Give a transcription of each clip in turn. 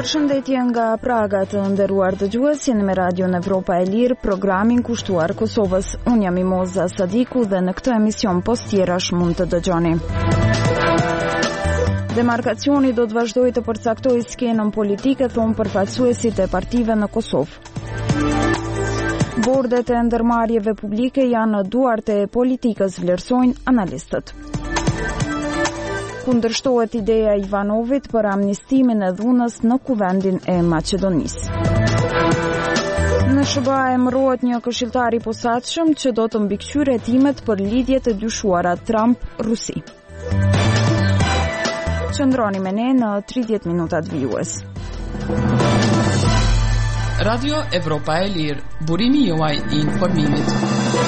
Përshëndetje nga Praga të nderuar dëgjues, jeni me Radio në Evropa e Lirë, programin kushtuar Kosovës. Unë jam Imoza Sadiku dhe në këtë emision postierash mund të dëgjoni. Demarkacioni do të vazhdojë të përcaktojë skenën politike, thonë përfaqësuesit e partive në Kosovë. Bordet e ndërmarrjeve publike janë në duart e politikës, vlerësojnë analistët. Kundërshtohet ideja e Ivanovit për amnistimin e dhunës në kuvendin e Maqedonisë. Në SBA emërohet një këshilltar i posaçëm që do të mbikëqyrë hetimet për lidhjet e dyshuara Trump-Rusi. Qëndroni me ne në 30 minutat vijues. Radio Evropa e Lirë, burimi juaj i informimit.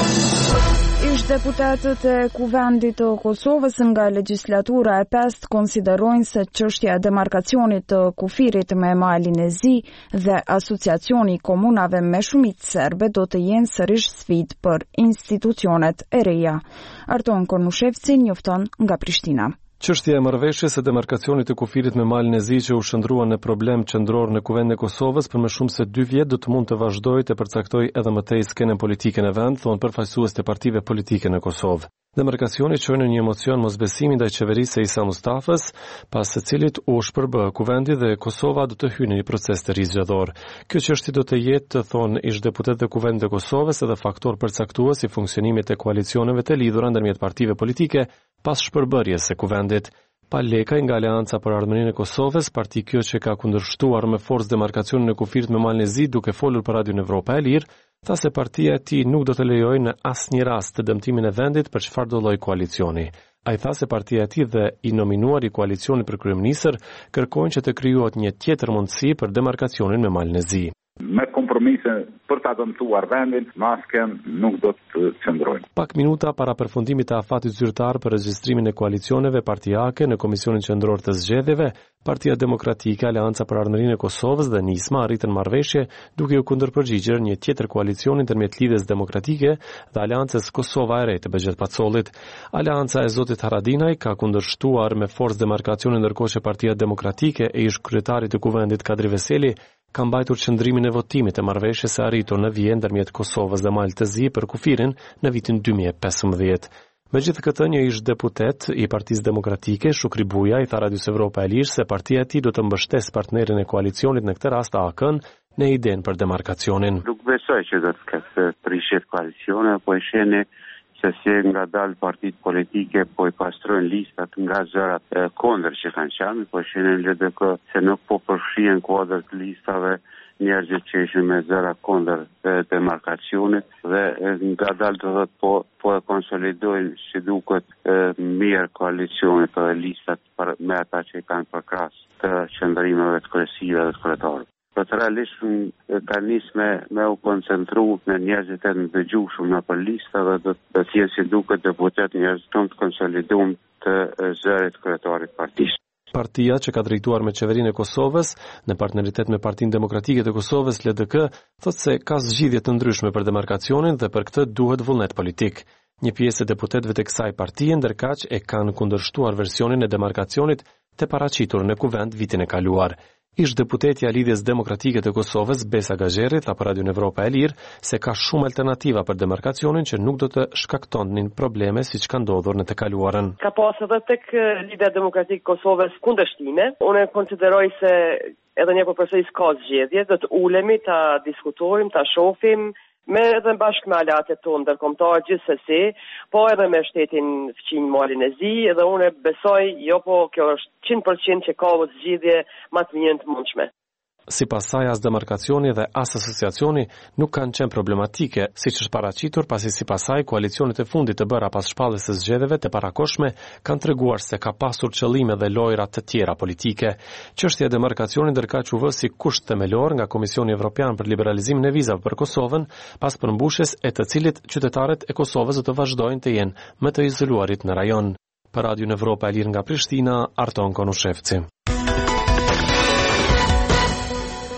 Deputetët e Kuvendit të Kosovës nga legjislatura e 5 konsiderojnë se çështja e demarkacionit të kufirit me malin e Zi dhe asociacioni i komunave me shumicë serbe do të jenë sërish sfidë për institucionet e reja. Arton Kornushevci njofton nga Prishtina. Çështja e marrëveshjes së demarkacionit të kufirit me malin e Zi që u shndrua në problem qendror në Kuvendin e Kosovës për më shumë se 2 vjet do të mund të vazhdojë të përcaktojë edhe më tej skenën politike në vend, thonë përfaqësuesit e partive politike në Kosovë. Demarkacioni çoi në një emocion mosbesimi ndaj qeverisë së Isa Mustafës, pas së cilit u shpërbë Kuvendi dhe Kosova do të hyjë në një proces të rizgjedhor. Kjo çështje do të jetë, thonë ish deputet të Kuvendit të Kosovës, edhe faktor përcaktues i funksionimit të koalicioneve të lidhura ndërmjet partive politike pas shpërbërjes së Kuvendit. Pa lekaj nga Aleanca për Ardhmërinë e Kosovës, parti kjo që ka kundërshtuar me forcë demarkacionin e kufirit me malin e Zi, duke folur për Radio Evropa e Lirë, tha se partia e tij nuk do të lejojë në asnjë rast të dëmtimin e vendit për çfarë do lloj koalicioni. Ai tha se partia e tij dhe i nominuar i koalicionit për kryeministër kërkojnë që të krijohet një tjetër mundësi për demarkacionin me malin e Zi. Me kompromise për ta dëmtuar vendin, masken nuk do të qëndrojnë. Pak minuta para përfundimit të afatit zyrtar për regjistrimin e koalicioneve partijake në Komisionin Qendror të Zgjedhjeve, Partia Demokratike, Aleanca për Ardhmërinë e Kosovës dhe Nisma arritën marrëveshje duke u kundërpërgjigjur një tjetër koalicioni ndërmjet Lidhjes Demokratike dhe Aleancës Kosova e Re të Behçet Pacollit. Aleanca e Zotit Haradinaj ka kundërshtuar me forcë demarkacionin, ndërkohë që Partia Demokratike e ish kryetarit të Kuvendit Kadri Veseli ka mbajtur qëndrimin e votimit të marrëveshjes së arritur në Vijë ndërmjet Kosovës dhe Maltës të Zi për kufirin në vitin 2015. Megjithatë këtë, një ish deputet i Partisë Demokratike, Shukri Buja, i tha Radios Evropa e Lirë se partia e tij do të mbështesë partnerin e koalicionit, në këtë rast AK-n, në idenë për demarkacionin. Nuk besoj që do të ketë prishet koalicione, po e shihni se si nga dalë partit politike po i pastrojnë listat nga zërat kondër që kanë qenë, po e shihni në LDK se nuk po përfshihen kuadër të listave njerëzit që ishin me zëra kondër demarkacionit dhe nga dalë do thotë po e konsolidojnë si duket mirë koalicionit dhe listat me ata që i kanë përkras të qëndrimeve të kryesive dhe të kryetarëve. Realisht ka nisë me u koncentru në njerëzit e në dëgjushëm në për lista dhe do të tjenë si duket deputet njerëzit të konsolidum të zërit kryetarit partisë. Partia që ka drejtuar me qeverinë e Kosovës në partneritet me Partinë Demokratike të Kosovës LDK thotë se ka zgjidhje të ndryshme për demarkacionin dhe për këtë duhet vullnet politik. Një pjesë e deputetëve të kësaj partie ndërkaq e kanë kundërshtuar versionin e demarkacionit të paraqitur në kuvend vitin e kaluar. Ish deputetja Lidhjes Demokratike të Kosovës, Besa Gazheri, tha për Radio Evropa e Lirë se ka shumë alternativa për demarkacionin që nuk do të shkaktonin probleme siç ka ndodhur në të kaluarën. Ka pas edhe tek Lidhja Demokratike e Kosovës kundërshtime. Unë konsideroj se edhe një përsëris ka zgjedhje, do të ulemi, ta diskutojmë, ta shohim me edhe bashkë me aleatet tonë ndërkombëtar gjithsesi, po edhe me shtetin fqinj malin e Zi, edhe unë besoj, po kjo është 100% që ka zgjidhje më të mirë të mundshme. Sipas saj, as demarkacioni dhe as asociacioni nuk kanë qenë problematike, siç është paraqitur, pasi sipas saj koalicionet e fundit të bëra pas shpalljes së zgjedhjeve të parakohshme kanë treguar se ka pasur qëllime dhe lojra të tjera politike. Çështja e demarkacionit ndërkaq u vë si kusht themelor nga Komisioni Evropian për liberalizimin e vizave për Kosovën, pas përmbushjes e të cilit qytetarët e Kosovës do të vazhdojnë të jenë më të izoluarit në rajon. Për Radio Evropa e Lirë nga Prishtina, Arton Konushevci.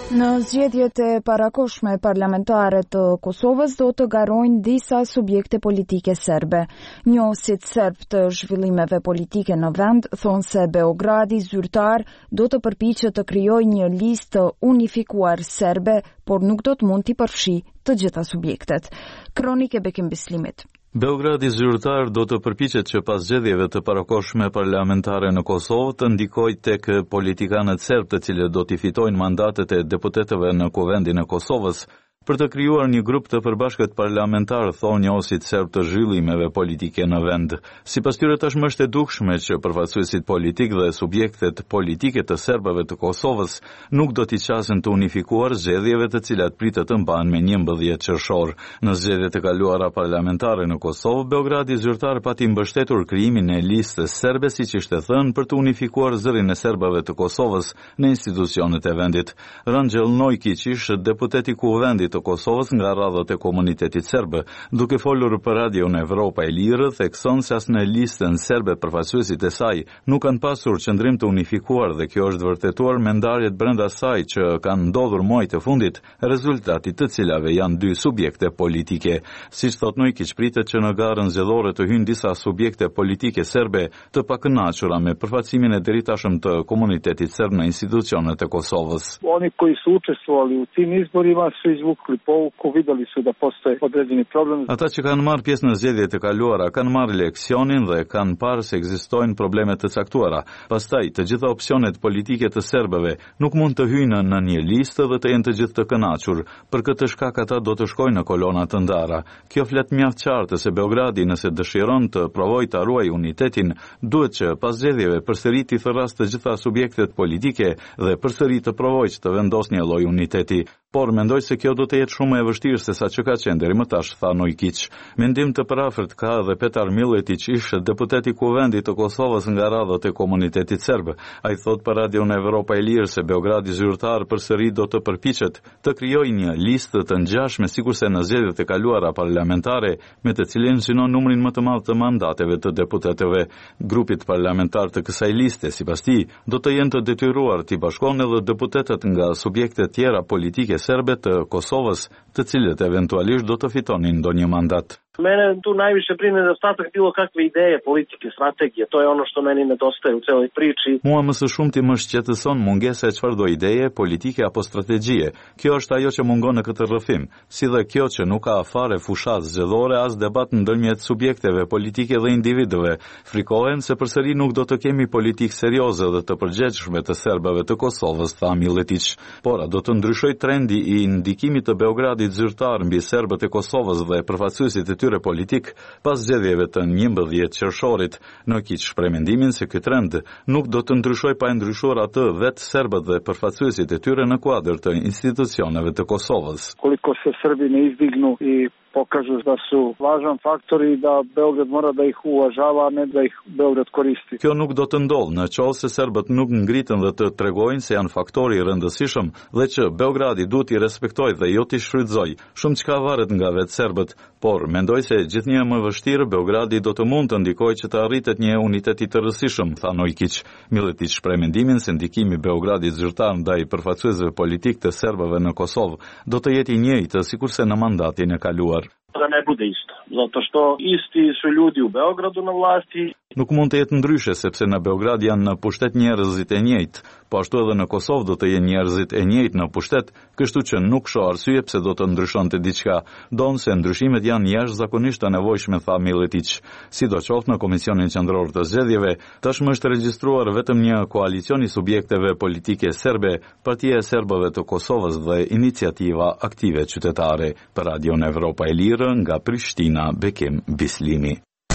Në zgjedhjet e parakohshme parlamentare të Kosovës do të garojnë disa subjekte politike serbe. Njohësit serb të zhvillimeve politike në vend thonë se Beogradi zyrtar do të përpiqet të krijojë një listë unifikuar serbe, por nuk do të mund t'i përfshijë të gjitha subjektet. Kronikë e Bekim Bislimit. Beogradi zyrtar do të përpiqet që pas zgjedhjeve të parakohshme parlamentare në Kosovë të ndikojë tek politikanët serb të cilët do t'i fitojnë mandatet e deputetëve në Kuvendin e Kosovës. Për të krijuar një grup të përbashkët parlamentar, thonë njohësit serb të zhvillimeve politike në vend. Sipas tyre tashmë është e dukshme që përfaqësuesit politik dhe subjektet politike të serbëve të Kosovës nuk do t'i qasen të unifikuar zgjedhjeve të cilat pritet të mbahen me 11 qershor. Në zgjedhjet e kaluara parlamentare në Kosovë, Beogradi zyrtar pati mbështetur krijimin e listës serbe, siç ishte thënë, për të unifikuar zërin e serbëve të Kosovës në institucionet e vendit. Ranxhel Nojkić ishte deputeti i Kuvendit të Kosovës nga radhët e komunitetit serb, duke folur për Radion Evropa e Lirë, thekson se as në listën serbe përfaqësuesit e saj nuk kanë pasur qëndrim të unifikuar dhe kjo është vërtetuar me ndarjet brenda saj që kanë ndodhur muajt e fundit, rezultati të cilave janë dy subjekte politike. Siç thot Nojkić, pritet që në garën zgjedhore të hyjnë disa subjekte politike serbe të pakënaqura me përfaqësimin e deritashëm të komunitetit serb në institucionet e Kosovës. Oni koji su učestvovali u tim izborima su izvukli pouku, videli su da postoje određeni problem. Ata që kanë marrë pjesë në zgjedhjet e kaluara kanë marrë leksionin dhe kanë parë se ekzistojnë probleme të caktuara. Pastaj, të gjitha opsionet politike të serbëve nuk mund të hyjnë në një listë dhe të jenë të gjithë të kënaqur. Për këtë shkak ata do të shkojnë në kolona të ndara. Kjo flet mjaft qartë se Beogradi, nëse dëshiron të provojë ta ruajë unitetin, duhet që pas zgjedhjeve përsëri të thërras të gjitha subjektet politike dhe përsëri të provojë të vendosë një lloj uniteti. Por mendoj se kjo do të jetë shumë e vështirë se sa që ka qenë deri më tash, tha Nojkić. Mendim të parafort ka edhe Petar Miletić, ishte deputet i Kuvendit të Kosovës nga radhët e komunitetit serb. Ai thot për Radion Evropa e Lirë se Beogradi zyrtar përsëri do të përpiqet të krijojë një listë të ngjashme sikurse në zgjedhjet e kaluara parlamentare, me të cilën synon numrin më të madh të mandateve të deputetëve. Grupit parlamentar të kësaj liste, sipas tij, do të jenë të detyruar të bashkohen edhe deputetët nga subjekte tjera politike serbe të Kosovës, të cilët eventualisht do të fitonin ndonjë mandat. Mene tu najviše brine nedostatak bilo kakve ideje, politike, strategije. To je ono što meni nedostaje u celoj priči. Mua më së shumti më shqetëson mungesa e çfarëdo ideje, politike apo strategjie. Kjo është ajo që mungon në këtë rrëfim, si dhe kjo që nuk ka fare fushat zgjedhore as debat ndërmjet subjekteve politike dhe individëve. Frikohen se përsëri nuk do të kemi politikë serioze dhe të përgjegjshme të serbëve të Kosovës, tha Miletić. Por do të ndryshoj trendi i ndikimit të Beogradit zyrtar mbi serbët e Kosovës dhe përfaqësuesit e tyre politik pas zgjedhjeve të 11 qershorit. Nojkić shpreh mendimin se ky trend nuk do të ndryshojë pa ndryshuar atë vetë serbët dhe përfaqësuesit e tyre në kuadër të institucioneve të Kosovës. Koliko se Srbi ne izdignu i pokažu da su važan faktor i da Beograd mora da ih uvažava, a ne da ih Beograd koristi. Kjo nuk do të ndodhë në qoftë se serbët nuk ngritën dhe të tregojnë se janë faktori i rëndësishëm dhe që Beogradi duhet i respektojë dhe jo t'i shfrytëzojë. Shumë çka varet nga vetë serbët, por mendoj se gjithnjë më vështirë Beogradi do të mund të ndikojë që të arritet një unitet i të rëndësishëm, tha Nojkić. Miletić shpreh mendimin se ndikimi i Beogradit zyrtar ndaj përfaqësuesve politik të serbëve në Kosovë do të jetë i njëjtë sikurse në mandatin e kaluar. Da ne bude isto, zato što isti su ljudi u Beogradu na vlasti. Nuk mund të jetë ndryshe sepse në Beograd janë në pushtet njerëzit e njëjtë, po ashtu edhe në Kosovë do të jenë njerëzit e njëjtë në pushtet, kështu që nuk shoh arsye pse do të ndryshonte diçka. Donë se ndryshimet janë jashtëzakonisht të nevojshme, tha Miletić. Sidoqoftë në Komisionin Qendror të Zgjedhjeve, tashmë është regjistruar vetëm një koalicion i subjekteve politike serbe, Partia e Serbëve të Kosovës dhe Iniciativa Aktive Qytetare. Për Radion Evropa e Lirë nga Prishtina, Bekim Bislimi.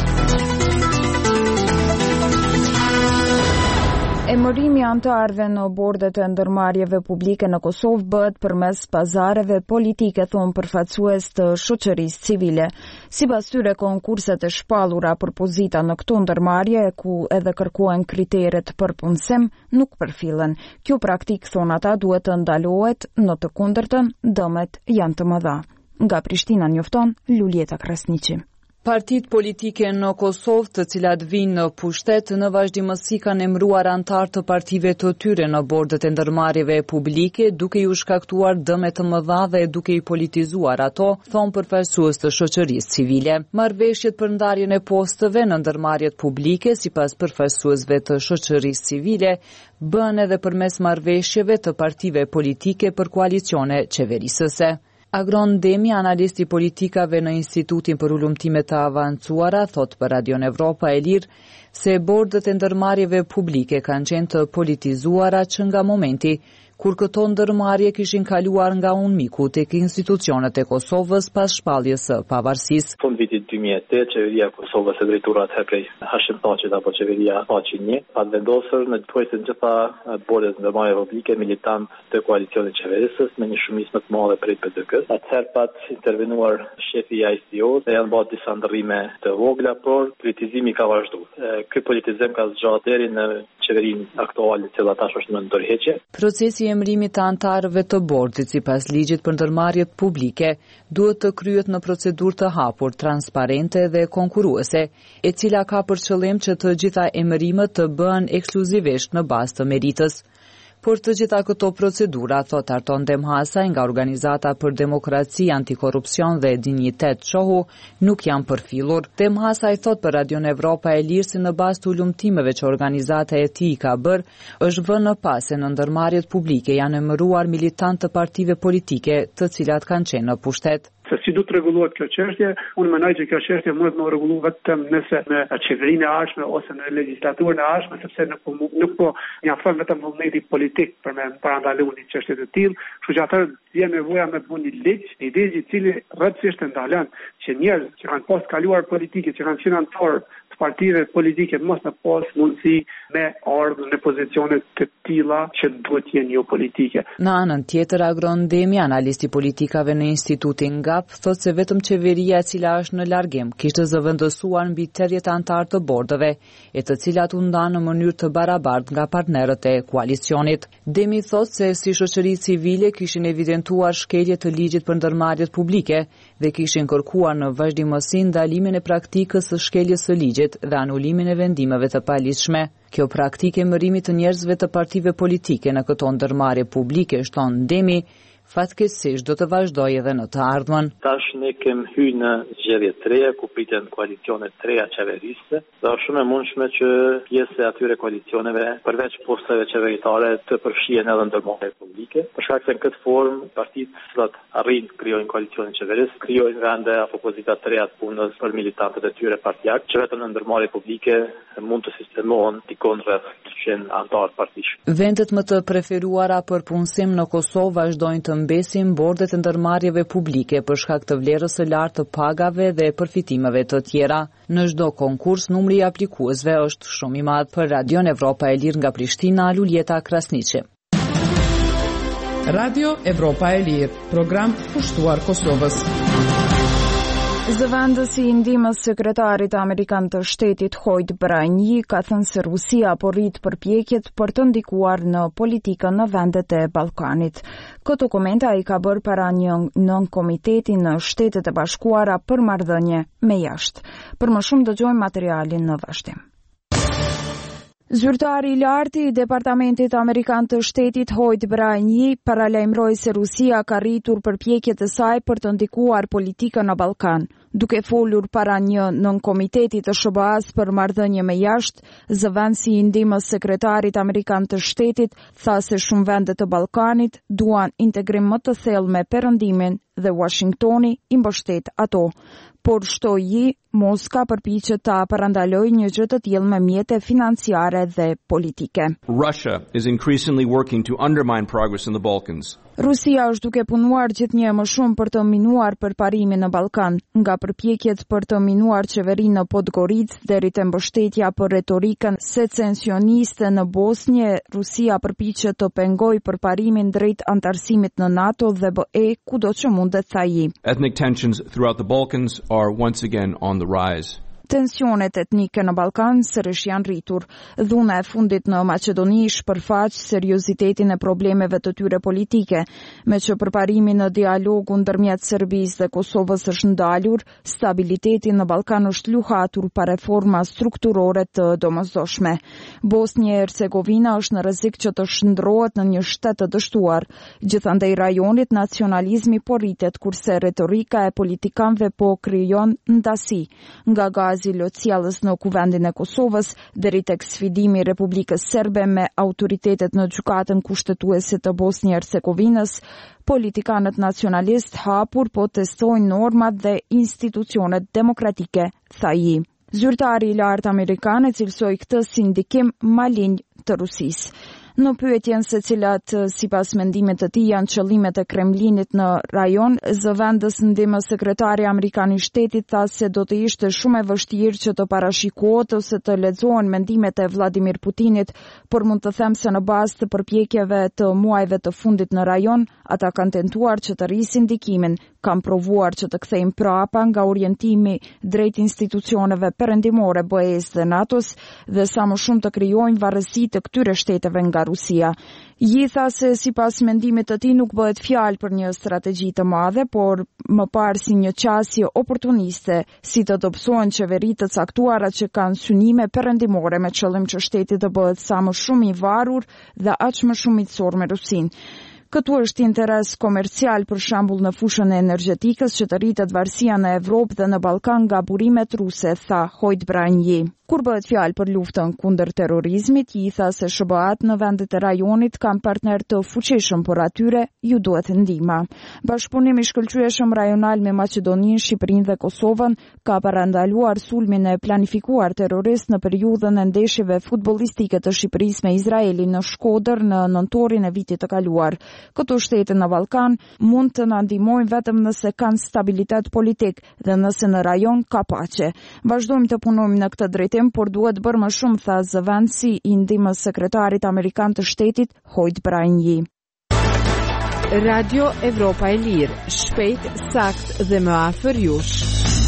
Emërimi antarëve në bordet e ndërmarrjeve publike në Kosovë bëhet përmes pazareve politike, thonë përfaqësues të shoqërisë civile. Sipas tyre, konkurset e shpallura për pozita në këto ndërmarrje, ku edhe kërkohen kriteret për punësim, nuk përfillen. Kjo praktik, thonë ata, duhet të ndalohet, në të kundërtën, dëmet janë të mëdha. Nga Prishtina njofton Luljeta Krasniqi. Partitë politike në Kosovë, të cilat vinë në pushtet, në vazhdimësi kanë emëruar antar të partive të tyre në bordet e ndërmarrjeve publike, duke ju shkaktuar dëme të mëdha dhe duke i politizuar ato, thonë përfaqësues të shoqërisë civile. Marrëveshjet për ndarjen e posteve në ndërmarrjet publike, sipas përfaqësuesve të shoqërisë civile, bën edhe përmes marrëveshjeve të partive politike për koalicione qeverisëse. Agron Demi, analisti politikave në Institutin për Ulumtime të Avancuara, thot për Radion Evropa e Lirë se bordet e ndërmarrjeve publike kanë qenë të politizuara që nga momenti kur këto ndërmarrje kishin kaluar nga unë miku tek institucionet e Kosovës pas shpalljes së pavarësisë. Fund vitit 2008, qeveria e Kosovës e drejtuar atëherë Hashim Thaçit apo qeveria Thaçi 1, pa vendosur në të gjitha bordet e ndërmarrjeve publike militant të koalicionit qeverisës me një shumicë më të madhe prej PDK-s. Atëherë pat intervenuar shefi i ICO-s dhe janë bërë disa ndërrime të vogla, por politizimi ka vazhduar. Ky politizim ka zgjatur deri në qeverinë aktuale, e cila tash është në ndërheqje. Procesi i emërimit të antarëve të bordit sipas ligjit për ndërmarrjet publike duhet të kryhet në procedurë të hapur, transparente dhe konkurruese, e cila ka për qëllim që të gjitha emërimet të bëhen ekskluzivisht në bazë të meritës. Por të gjitha këto procedura, thot Arton Demhasaj nga Organizata për Demokraci, Antikorrupsion dhe Dinjitet Shohu, nuk janë përfillur. Demhasaj thot për Radion Evropa e Lirë se në bazë të ulumtimeve që organizata e tij ka bërë, është vënë në pas se në ndërmarrjet publike janë emëruar militantë të partive politike, të cilat kanë qenë në pushtet. Se si du të rregullohet kjo çështje, unë mendoj që kjo çështje mund të rregullohet vetëm nëse në qeverinë e ardhshme ose në legjislaturën e ardhshme, sepse nuk po mjafton vetëm vullneti politik për me parandaluar një çështje të tillë, kështu që atëherë vjen nevoja me të bëni ligj, një ligj i cili rrethësisht ndalon që njerëz që kanë pas kaluar politike, që kanë qenë anëtar të partive politike mos në pas mundësi me ardhur në pozicione të tilla që duhet të jenë jo politike. Në anën tjetër, Agron Demi, analisti politikave në Institutin GAP, thot se vetëm qeveria e cila është në largim kishte zëvendësuar mbi 80 antar të bordeve, e të cilat u ndanë në mënyrë të barabartë nga partnerët e koalicionit. Demi thot se si shoqëri civile kishin evidentuar shkelje të ligjit për ndërmarrjet publike dhe kishin kërkuar në vazhdimësi ndalimin e praktikës së shkeljes së ligjit dhe anulimin e vendimeve të paligjshme. Kjo praktike emërimit të njerëzve të partive politike në këto ndërmarrje publike, shton Demi, fatkeqësisht do të vazhdojë edhe në të ardhmen. Tash ne kemi hyrë në zgjedhje të reja ku priten koalicione të reja qeverisë, dhe është shumë e mundshme që pjesë e atyre koalicioneve, përveç posteve qeveritare, të përfshihen edhe ndërmarrje publike. Për shkak se në këtë formë partitë që arrin të krijojnë koalicione qeverisë, krijojnë vende apo pozita të reja të punës për militantët e tyre partijak, që vetëm në ndërmarrje publike mund të sistemohen dikon rreth 100 antar partish. Vendet më të preferuara për punësim në Kosovë vazhdojnë të mbesin bordet e ndërmarrjeve publike për shkak të vlerës së lartë të pagave dhe përfitimeve të tjera. Në çdo konkurs numri i aplikuesve është shumë i madh. Për Radion Evropa e Lirë nga Prishtina, Luljeta Krasniqi. Radio Evropa e Lirë, program pushtuar Kosovës. Zëvendësi i ndihmës sekretarit amerikan të shtetit Hoyt Brajnji ka thënë se Rusia po rrit përpjekjet për të ndikuar në politikën në vendet e Ballkanit. Këtë koment ai ka bërë para një nën-komiteti në Shtetet e Bashkuara për marrëdhënie me jashtë. Për më shumë dëgjojmë materialin në vazhdim. Zyrtari i lartë i Departamentit Amerikan të Shtetit Hoyt Brajnji paralajmëroi se Rusia ka rritur përpjekjet e saj për të ndikuar politikën në Ballkan. Duke folur para një nën-komiteti të SBA-s për marrëdhënie me jashtë, zëvendësi i ndihmës sekretarit amerikan të shtetit tha se shumë vende të Ballkanit duan integrim më të thellë me Perëndimin dhe Washingtoni i mbështet ato. Por shtoi Moska përpiqet ta parandalojë një gjë të tillë me mjete financiare dhe politike. Russia is increasingly working to undermine progress in the Balkans. Rusia është duke punuar gjithnjë më shumë për të minuar përparimin në Ballkan, nga përpjekjet për të minuar qeverinë në Podgoricë deri te mbështetja për retorikën secesioniste në Bosnjë, Rusia përpiqet të pengojë përparimin drejt antarësimit në NATO dhe BE kudo që mundet, tha ai. Ethnic tensions throughout the Balkans are once again on the rise. Tensionet etnike në Ballkan sërish janë rritur. Dhuna e fundit në Maqedoni shpërfaq seriozitetin e problemeve të tyre politike, me që përparimi në dialogu ndërmjet Serbisë dhe Kosovës është ndalur, stabiliteti në Ballkan është luhatur pa reforma strukturore të domosdoshme. Bosnia e Hercegovina është në rrezik që të shndrohet në një shtet të dështuar. Gjithandej rajonit nacionalizmi po rritet, kurse retorika e politikanëve po krijon ndasi. Nga gazi lotësjellës në kuvendin e Kosovës deri tek sfidimi i Republikës Serbe me autoritetet në gjykatën kushtetuese të Bosnjë-Hercegovinës, politikanët nacionalist hapur po testojnë normat dhe institucionet demokratike, tha ai. Zyrtari i lartë amerikan e cilësoi këtë si ndikim malign të Rusisë. Në pyetjen se cilat sipas mendimit të tij janë qëllimet e Kremlinit në rajon, zëvendës ndihmës sekretari amerikan i shtetit tha se do të ishte shumë e vështirë që të parashikohet ose të lexohen mendimet e Vladimir Putinit, por mund të them se në bazë të përpjekjeve të muajve të fundit në rajon, ata kanë tentuar që të rrisin ndikimin, kanë provuar që të kthejnë prapa nga orientimi drejt institucioneve perëndimore BE-s dhe NATO-s dhe sa më shumë të krijojnë varësi të këtyre shteteve nga Rusia. Ji tha se sipas mendimit të tij nuk bëhet fjalë për një strategji të madhe, por më parë si një qasje oportuniste, si të dobësohen qeveritë të caktuara që kanë synime perëndimore me qëllim që shteti të bëhet sa më shumë i varur dhe aq më shumë miqësor me Rusinë. Këtu është interes komercial për shembull në fushën e energjetikës që të rritet varësia në Evropë dhe në Ballkan nga burimet ruse, tha Hoyt-Brandji. Kur bëhet fjalë për luftën kundër terrorizmit, i tha se SBA-t në vendet e rajonit kanë partner të fuqishëm, por atyre ju duhet ndihma. Bashkëpunimi i shkëlqyeshëm rajonal me Maqedoninë, Shqipërinë dhe Kosovën ka parandaluar sulmin e planifikuar terrorist në periudhën e ndeshjeve futbollistike të Shqipërisë me Izraelin në Shkodër në nëntorin e vitit të kaluar. Këto shtete në Ballkan mund të na ndihmojnë vetëm nëse kanë stabilitet politik dhe nëse në rajon ka paqe. Vazhdojmë të punojmë në këtë drejtim, por duhet bërë më shumë, tha zëvendësi i ndihmës sekretarit amerikan të shtetit, Hoyt-Brandji. Radio Evropa e Lirë, shpejt, sakt dhe më afër jush.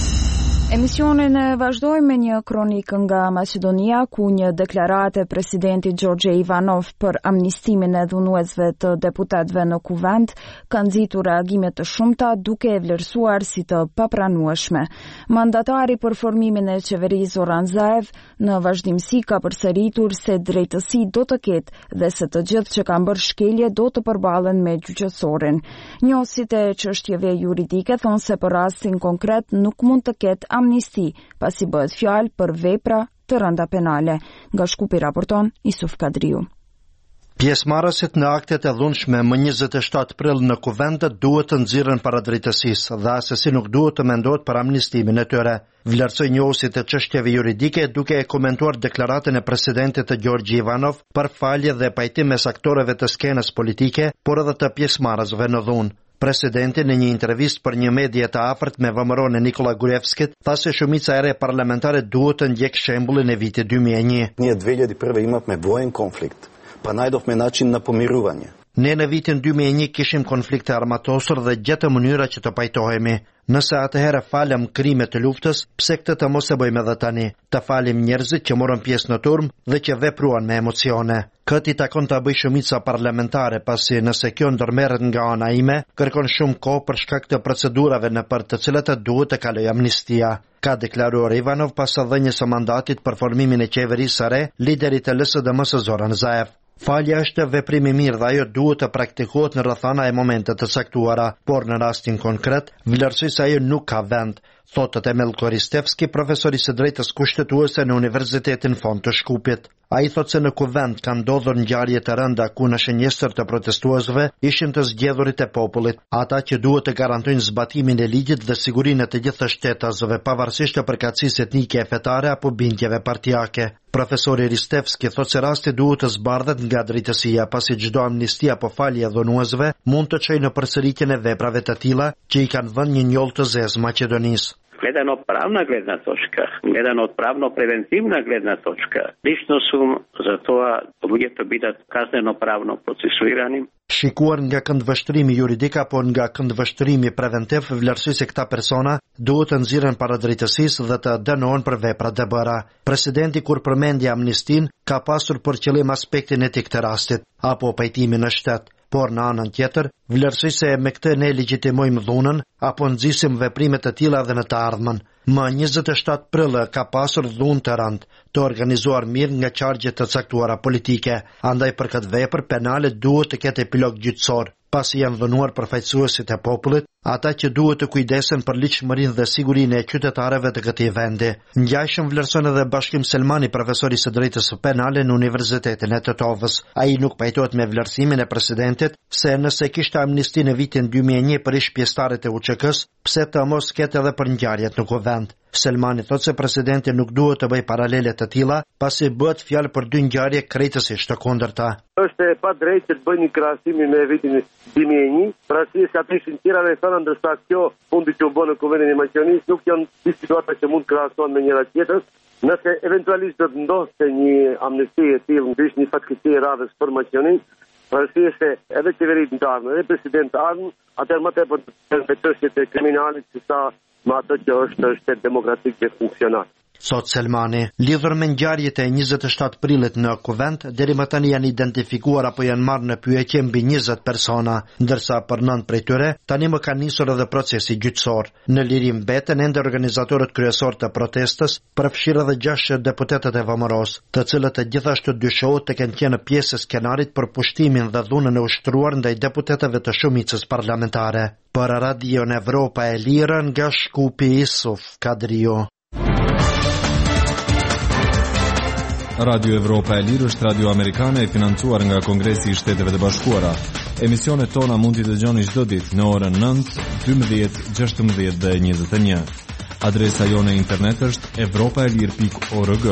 Emisionin e vazhdojmë me një kronikë nga Maqedonia, ku një deklaratë e presidentit Gjorgje Ivanov për amnistimin e dhunuesve të deputetëve në kuvend ka nxitur reagime të shumta, duke e vlerësuar si të papranueshme. Mandatari për formimin e qeverisë Zoran Zaev në vazhdimsi ka përsëritur se drejtësi do të ketë dhe se të gjithë që kanë bërë shkelje do të përballen me gjyqësorin. Njohësit e çështjeve juridike thonë se për rastin konkret nuk mund të ketë amnisti, pasi bëhet fjalë për vepra të rënda penale. Nga Shkupi raporton Isuf Kadriu. Pjesëmarrësit në aktet e dhunshme më 27 prill në kuvendet duhet të nxirren para drejtësisë dhe asesi nuk duhet të mendohet për amnistimin e tyre. Vlerësoi njohësit e çështjeve juridike duke e komentuar deklaratën e presidentit të Gjorgji Ivanov për falje dhe pajtim mes aktorëve të skenës politike, por edhe të pjesëmarrësve në dhunë. Presidenti në një intervistë për një medie të afërt me vëmëron e Nikola Gurevskit tha se shumica e re parlamentare duhet të ndjek shembullin e vitit 2001. Ние 2001 имахме воен конфликт, па најдовме начин на помирување. Ne në vitin 2001 kishim konflikte armatosur dhe gjetëm mënyra që të pajtohemi. Nëse atëherë falem krimet të luftës, pse këtë të mos e bëjmë edhe tani? Të falim njerëzit që morën pjesë në turm dhe që vepruan me emocione. Këtë i takon të bëj shumica parlamentare, pasi nëse kjo ndërmerret nga ana ime, kërkon shumë kohë për shkak të procedurave në për të cilat duhet të kaloj amnistia. Ka deklaruar Ivanov pas dhënies së mandatit për formimin e qeverisë së re, liderit të LSDM-s Zoran Zaev. Falja është veprim i mirë dhe ajo duhet të praktikohet në rrethana e momentet të caktuara, por në rastin konkret, vlerësoj se ajo nuk ka vend, thotë Temel Koristevski, profesori së drejtës kushtetuese në Universitetin Fond të Shkupit. Ai thotë se në kuvend kanë ndodhur ngjarje të rënda ku në shënjestër të protestuesve ishin të zgjedhurit e popullit, ata që duhet të garantojnë zbatimin e ligjit dhe sigurinë e të gjithë shtetasëve, pavarësisht të përkatësisë etnike e fetare apo bindjeve partijake. Profesori Ristevski thotë se rasti duhet të zbardhet nga drejtësia, pasi çdo amnistia apo falje dhunuesve mund të çojë në përsëritjen e veprave të tilla që i kanë vënë një njollë të zezë Maqedonisë. Gledano pravna gledna točka, gledano od pravno-preventivna gledna točka. Lično sam za to da ljuѓето бидат kazneno-pravno procesuirani. Shikuar nga këndvështrimi juridik apo nga këndvështrimi preventiv, vlerësoj se këta persona duhet të nxirren para drejtësisë dhe të dënohen për veprat e bëra. Presidenti kur përmendi amnistin ka pasur për qëllim aspektin etik të rastit apo pajtimin në shtet. Por në anën tjetër, vlerësoj se me këtë ne legjitimojmë dhunën apo nxisim veprime të tilla edhe në të ardhmen. Më 27 prill ka pasur dhunë të rëndë, të organizuar mirë nga qargje të caktuara politike, andaj për këtë vepër penale duhet të ketë epilog gjyqësor. Pasi janë dhënuar përfaqësuesit e popullit, ata që duhet të kujdesen për ligjshmërinë dhe sigurinë e qytetarëve të këtij vendi. Ngjashëm vlerëson edhe Bashkim Selmani, profesori i së drejtës penale në Universitetin e Tetovës. Ai nuk pajtohet me vlerësimin e presidentit se nëse kishte amnisti në vitin 2001 për ish pjesëtarët e UÇK-s, pse të mos ketë edhe për ngjarjet në kuvend. Selmani thotë se presidenti nuk duhet të bëjë paralele të tilla, pasi bëhet fjalë për dy ngjarje krejtësisht të kundërta. Është e padrejtë të bëjë një krahasim me vitin 2001, pra si ka prishin tjera dhe thënë, ndërsa kjo fundi që u bë në kuvendin e Maqedonisë nuk janë dy situata që mund krahasohen me njëra tjetrën. Nëse eventualisht do të ndodhte një amnesti e tillë, ndish një fatkeqësi e radhës për Maqedoninë, përsi se edhe qeveritë të ardhme, edhe presidenti të ardhmë, atëherë më tepër të çështjet e kriminalit se sa me ato që është shtet demokratik dhe funksional. Sot Selmani, lidhur me ngjarjet e 27 prillit në kuvent, deri më tani janë identifikuar apo janë marrë në pyetje mbi 20 persona, ndërsa për 9 prej tyre tani më ka nisur edhe procesi gjyqësor. Në liri mbeten ende organizatorët kryesor të protestës, përfshirë edhe 6 deputetët e VMRO-s, të cilët e gjithashtu dyshohet të kenë qenë pjesë e skenarit për pushtimin dhe dhunën e ushtruar ndaj deputetëve të shumicës parlamentare. Për Radio Evropa e Lirë nga Shkupi Isuf Kadrio. Radio Evropa e Lirë është radio amerikane e financuar nga Kongresi i Shteteve të Bashkuara. Emisionet tona mund t'i dëgjoni çdo ditë në orën 9, 12, 16 dhe 21. Adresa jone internet është evropaelir.org.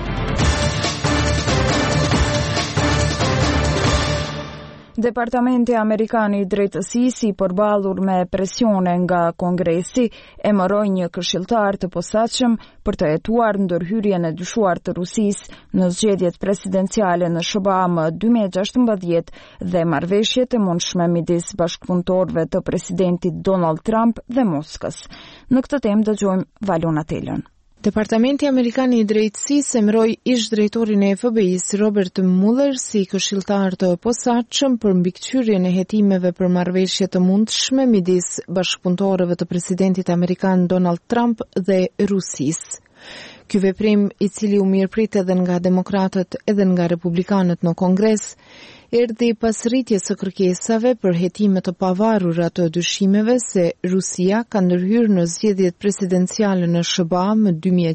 Departamenti Amerikan i Drejtësisë, i përballur me presione nga Kongresi, emëroi një këshilltar të posaçëm për të hetuar ndërhyrjen e dyshuar të Rusisë në zgjedhjet presidenciale në SBA më 2016 dhe marrëveshjet e mundshme midis bashkëpunëtorëve të presidentit Donald Trump dhe Moskës. Në këtë temë dëgjojmë Valona Telën. Departamenti Amerikan i Drejtësisë emëroi ish drejtorin e FBI-s Robert Mueller si këshilltar të posaçëm për mbikëqyrjen e hetimeve për marrëveshje të mundshme midis bashkëpunëtorëve të presidentit amerikan Donald Trump dhe Rusisë. Ky veprim, i cili u mirëprit edhe nga demokratët edhe nga republikanët në Kongres, erdhi pas rritjes së kërkesave për hetime të pavarura të dyshimeve se Rusia ka ndërhyrë në zgjedhjet presidenciale në SBA më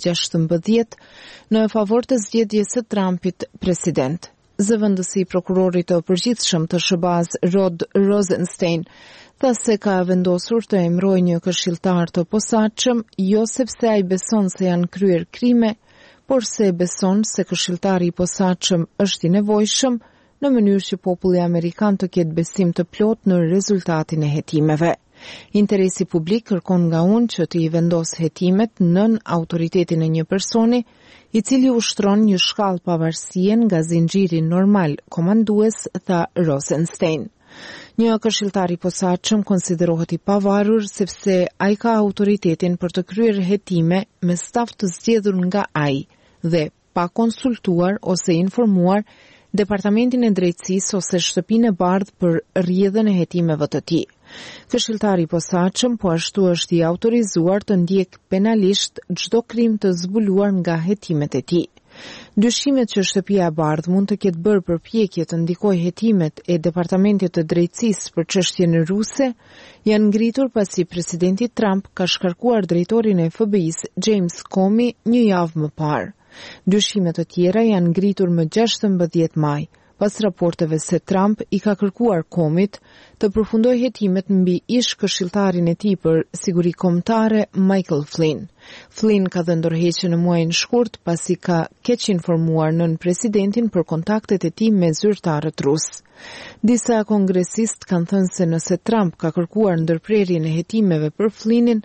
2016 në favor të zgjedhjes së Trumpit president. Zëvendësi i prokurorit të përgjithshëm të SBA-s Rod Rosenstein tha se ka vendosur të emërojë një këshilltar të posaçëm, jo sepse ai beson se janë kryer krime, por se beson se këshilltari i posaçëm është i nevojshëm në mënyrë që populli amerikan të ketë besim të plot në rezultatin e hetimeve. Interesi publik kërkon nga unë që të i vendos hetimet nën autoritetin e një personi, i cili ushtron një shkallë pavarësie nga zinxhiri normal komandues, tha Rosenstein. Një këshilltar i posaçëm konsiderohet i pavarur sepse ai ka autoritetin për të kryer hetime me staf të zgjedhur nga ai dhe pa konsultuar ose informuar Departamentin e Drejtësisë ose Shtëpinë e Bardhë për rrjedhën e hetimeve të tij. Këshilltari i posaçëm po ashtu është i autorizuar të ndjek penalisht çdo krim të zbuluar nga hetimet e tij. Dyshimet që Shtëpia e Bardhë mund të ketë bërë përpjekje të ndikojë hetimet e Departamentit të Drejtësisë për çështjen ruse janë ngritur pasi presidenti Trump ka shkarkuar drejtorin e FBI-s James Comey një javë më parë. Dyshimet të tjera janë ngritur më 16 maj, pas raporteve se Trump i ka kërkuar Comeyt të përfundojë hetimet mbi ish këshilltarin e tij për siguri kombëtare Michael Flynn. Flynn ka dhënë ndërheqje në muajin shkurt pasi ka keq informuar nën presidentin për kontaktet e tij me zyrtarët rus. Disa kongresistë kanë thënë se nëse Trump ka kërkuar ndërprerjen e hetimeve për Flynnin,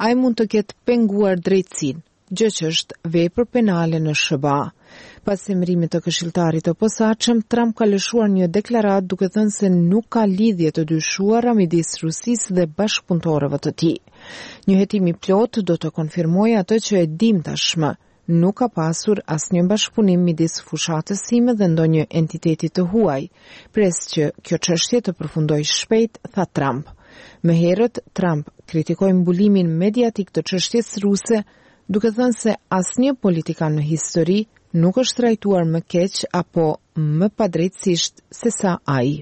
ai mund të ketë penguar drejtësinë, gjë që është vepër penale në SBA. Pas emërimit të këshilltarit të posaçëm, Trump ka lëshuar një deklaratë duke thënë se nuk ka lidhje të dyshuara midis Rusisë dhe bashkëpunëtorëve të tij. Një hetim i plot do të konfirmojë atë që e dim tashmë. Nuk ka pasur asnjë bashkëpunim midis fushatës sime dhe ndonjë entiteti të huaj. Pres që kjo çështje të përfundojë shpejt, tha Trump. Më herët, Trump kritikoi mbulimin mediatik të çështjes ruse, duke thënë se asnjë politikan në histori nuk është trajtuar më keq apo më padrejtësisht se sa ai.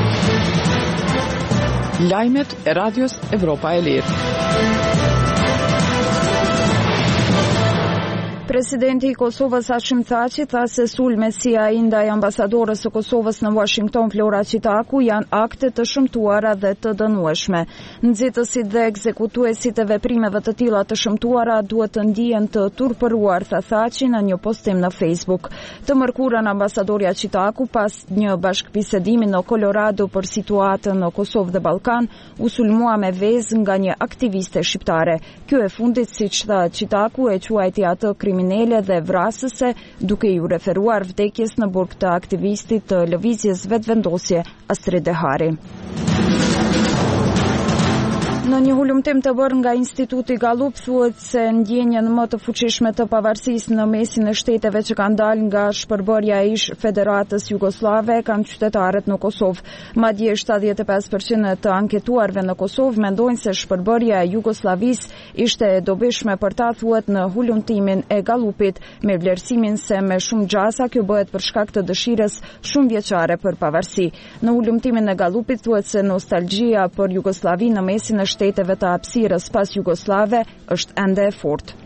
Lajmet e Radios Evropa e Lirë. Presidenti i Kosovës Hashim Thaçi tha se sulmet si ai ndaj ambasadores së Kosovës në Washington Flora Qitaku janë akte të shëmtuara dhe të dënueshme. Nxitësit dhe ekzekutuesit e veprimeve të tilla të shëmtuara duhet të ndihen të turpëruar, tha Thaçi në një postim në Facebook. Të mërkurën ambasadorja Qitaku pas një bashkëbisedimi në Colorado për situatën në Kosovë dhe Ballkan, u sulmua me vezë nga një aktiviste shqiptare. Ky e fundit, siç tha Qitaku, e quajti atë kriminele dhe vrasëse, duke ju referuar vdekjes në burg të aktivistit të lëvizjes vetëvendosje Astrid Dehari. Në një hulumtim të bërë nga Instituti Gallup thuhet se ndjenjen më të fuqishme të pavarësisë në mesin e shteteve që kanë dalë nga shpërbërja e ish Federatës Jugoslave kanë qytetarët në Kosovë. Madje 75% të anketuarve në Kosovë mendojnë se shpërbërja e Jugosllavisë ishte e dobishme për ta, thuhet në hulumtimin e Gallupit, me vlerësimin se me shumë gjasa kjo bëhet për shkak të dëshirës shumë vjeçare për pavarësi. Në hulumtimin e Gallupit thuhet se nostalgjia për Jugosllavinë në mesin e shteteve të hapësirës pas jugoslave është ende e fortë.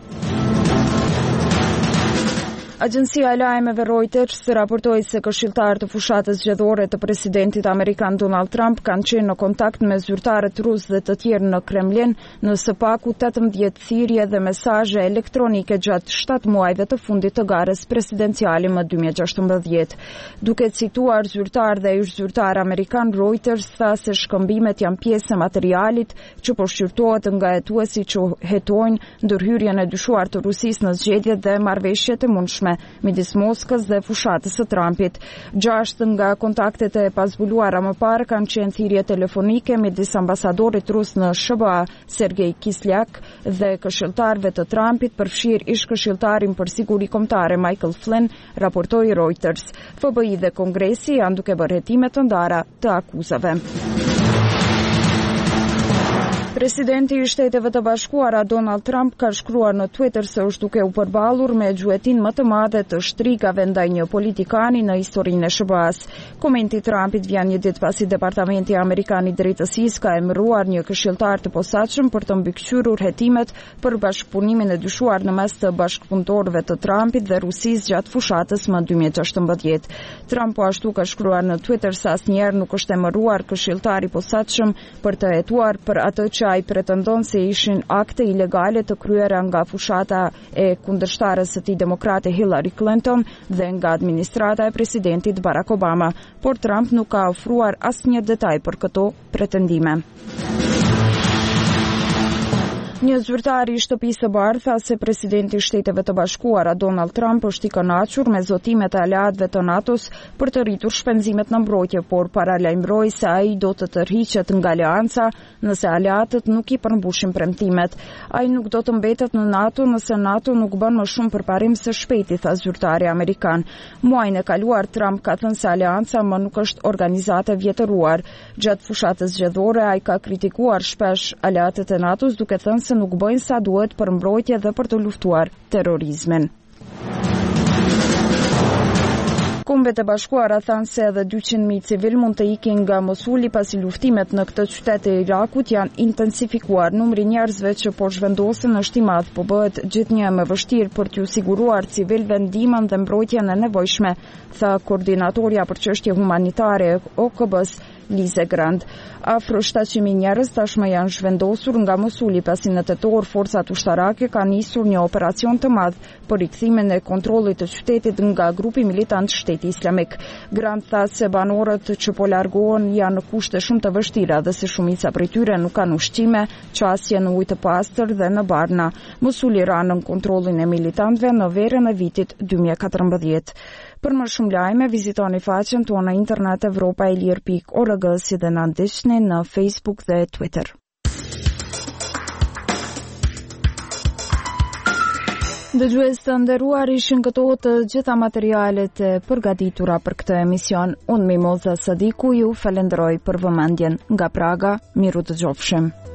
Agjencia e lajmeve Reuters raportoi se këshilltarët të fushatës zgjedhore të presidentit amerikan Donald Trump kanë qenë në kontakt me zyrtarët rusë dhe të tjerë në Kremlin në së paku 18 thirrje dhe mesazhe elektronike gjatë 7 muajve të fundit të garës presidenciale më 2016. Duke cituar zyrtar dhe ish zyrtar amerikan, Reuters tha se shkëmbimet janë pjesë e materialit që po shqyrtohet nga hetuesi që hetojnë ndërhyrjen e dyshuar të Rusisë në zgjedhjet dhe marrëveshjet e mundshme midis Moskës dhe fushatës së Trumpit. 6 nga kontaktet e pazbuluara më parë kanë qenë thirrje telefonike midis ambasadorit rus në SBA, Sergej Kislyak, dhe këshilltarëve të Trumpit, përfshir ish këshilltarin për siguri kombëtare Michael Flynn, raportoi Reuters. FBI dhe Kongresi janë duke bërë hetime të ndara të akuzave. Presidenti i Shteteve të Bashkuara Donald Trump ka shkruar në Twitter se është duke u përballur me gjuetin më të madhe të shtrikave ndaj një politikani në historinë e SBA-s. Komenti i Trumpit vjen një ditë pasi Departamenti Amerikan i Drejtësisë ka emëruar një këshilltar të posaçëm për të mbikëqyrur hetimet për bashkëpunimin e dyshuar në mes të bashkëpunëtorëve të Trumpit dhe Rusisë gjatë fushatës më 2016. Trump po ashtu ka shkruar në Twitter se asnjëherë nuk është emëruar këshilltar i posaçëm për të hetuar për atë që ai pretendon se ishin akte ilegale të kryera nga fushata e kundërshtarës së tij demokrate Hillary Clinton dhe nga administrata e presidentit Barack Obama, por Trump nuk ka ofruar asnjë detaj për këto pretendime. Një zyrtar i shtëpisë së Bardhë tha se presidenti i Shteteve të Bashkuara Donald Trump është i kënaqur me zotimet e aleatëve të NATO-s për të rritur shpenzimet në mbrojtje, por paralajmëroi se ai do të tërhiqet nga aleanca nëse aleatët nuk i përmbushin premtimet. Ai nuk do të mbetet në NATO nëse NATO nuk bën më shumë për parim së shpejti, tha zyrtari amerikan. Muajin e kaluar Trump ka thënë se aleanca më nuk është organizate vjetëruar. Gjatë fushatës zgjedhore ai ka kritikuar shpesh aleatët e NATO-s duke thënë se nuk bëjnë sa duhet për mbrojtje dhe për të luftuar terrorizmin. Kombet e Bashkuara thanë se edhe 200.000 civil mund të ikin nga Mosuli pasi luftimet në këtë qytet e Irakut janë intensifikuar. Numri njerëzve që po zhvendosen është i madh, po bëhet gjithnjë më vështirë për t'u siguruar civilëve ndihmën dhe mbrojtjen e nevojshme, tha koordinatorja për çështje humanitare e OKB-s Lisegrand. Afro 700.000 njerëz tashmë janë zhvendosur nga Mosuli pasi në tetor forcat ushtarake kanë nisur një operacion të madh për rikthimin e kontrollit të qytetit nga grupi militant Shteti Islamik. Grant tha se banorët që po largohen janë në kushte shumë të vështira dhe se shumica prej tyre nuk kanë ushqime, qasje në ujë të pastër dhe në barna. Mosuli ra në kontrollin e militantëve në verën e vitit 2014. Për më shumë lajme, vizitoni faqen tonë internet evropaelir.org si dhe na ndiqni në Facebook dhe Twitter. Dëgjues të nderuar, ishin këto të gjitha materialet e përgatitura për këtë emision. Unë Mimoza Sadiku ju falenderoj për vëmendjen. Nga Praga, miru dëgjofshim.